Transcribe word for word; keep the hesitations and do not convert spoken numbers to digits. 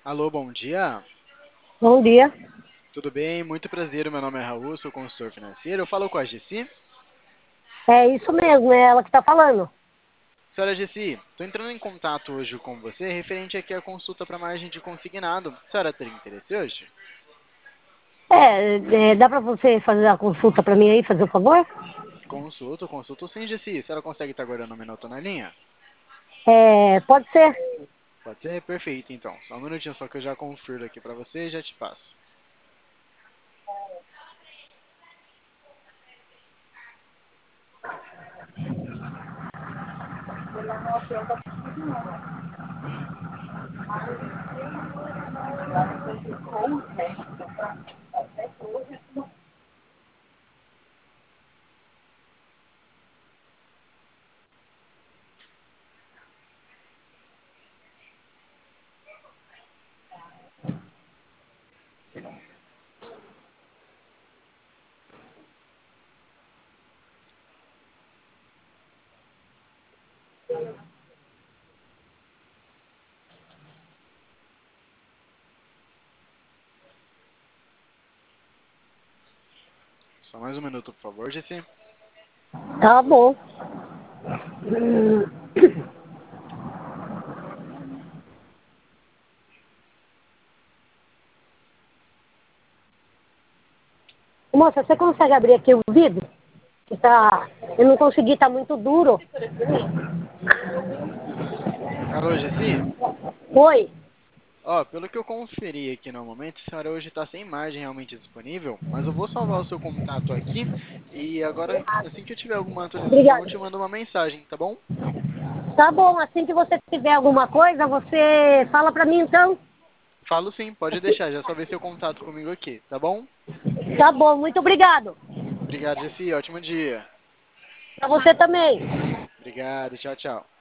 Alô, bom dia. Bom dia. Tudo bem? Muito prazer. Meu nome é Raul, sou consultor financeiro. Eu falo com a Gessi. É isso mesmo, é ela que está falando. Senhora Gessi, estou entrando em contato hoje com você referente aqui à consulta para margem de consignado. A senhora teria interesse hoje? É, é, dá para você fazer a consulta para mim aí, fazer o favor? Consulto, consulto sim, Gessi. A senhora consegue estar guardando um minuto na linha? É, pode ser. Pode ser? Perfeito, então. Só um minutinho só que eu já confirmo aqui para você e já te passo. Só mais um minuto, por favor, Gessi. Tá bom. Moça, você consegue abrir aqui o vidro? Que tá, eu não consegui, tá muito duro. Alô, Gessi? Oi. Ó, pelo que eu conferi aqui no momento, a senhora hoje está sem margem realmente disponível, mas eu vou salvar o seu contato aqui e agora, assim que eu tiver alguma atualização, eu Obrigada. te mando uma mensagem, tá bom? Tá bom, assim que você tiver alguma coisa, você fala para mim então. Falo sim, pode deixar, já salvei seu contato comigo aqui, tá bom? Tá bom, muito obrigado. Obrigado, Jessi, ótimo dia. Para você também. Obrigado, tchau, tchau.